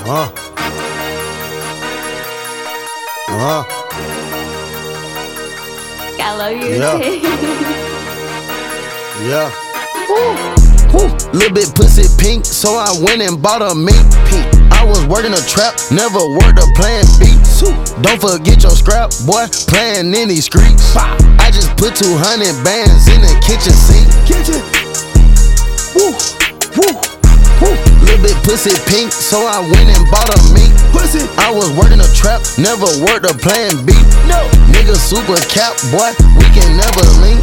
I love you too. Yeah. Little bit pussy pink, so I went and bought a mink pink. I was working a trap, never worked a plan B. Don't forget your scrap, boy, playing in these streets. I just put 200 bands in the kitchen sink. Little bit pussy pink, so I went and bought a mink. I was working a trap, never worked a plan B. Nigga super cap, boy, we can never link.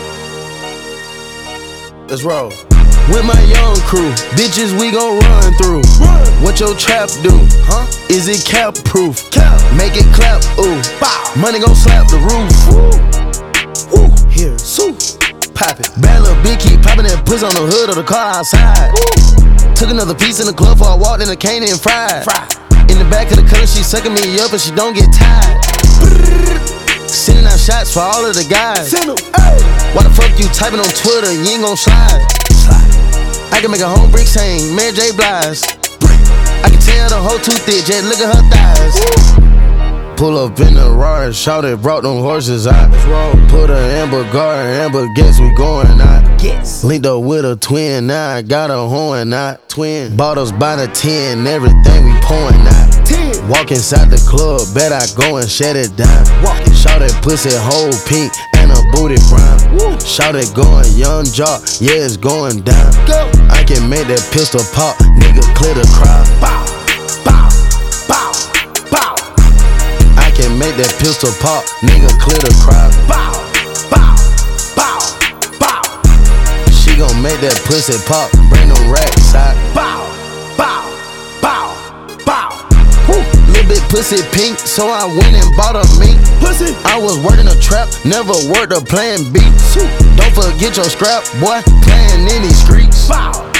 Let's roll. With my young crew, bitches we gon' run through. What your trap do? Is it cap proof? Make it clap, ooh. Money gon' slap the roof. Here, pop it. Bad little bitch keep popping that pussy on the hood of the car outside. Took another piece in the club before I walked in the cane and fried. In the back of the color, she sucking me up and she don't get tired. Sending out shots for all of the guys. Why the fuck you typing on Twitter? You ain't gon' slide. I can make a whole brick sing, Mary J. Blige. I can tell the whole too thick, just look at her thighs. Pull up in the Rari, shout it, brought them horses out. Put a Amber Guard, Amber guess we going out. Linked up with a twin, now I got a horn out. Twin bottles by the 10, everything we pouring out. Walk inside the club, bet I go and shut it down. Shout that pussy whole pink and a booty brown. Shout it going young jaw, yeah it's going down. I can make that pistol pop, nigga clear the crowd. I can make that pistol pop, nigga clear the crowd. She gon' make that pussy pop, bring them racks out. Little bit pussy pink, so I went and bought a mink. I was working a trap, never worked a plan B. Don't forget your scrap, boy, playing in these streets.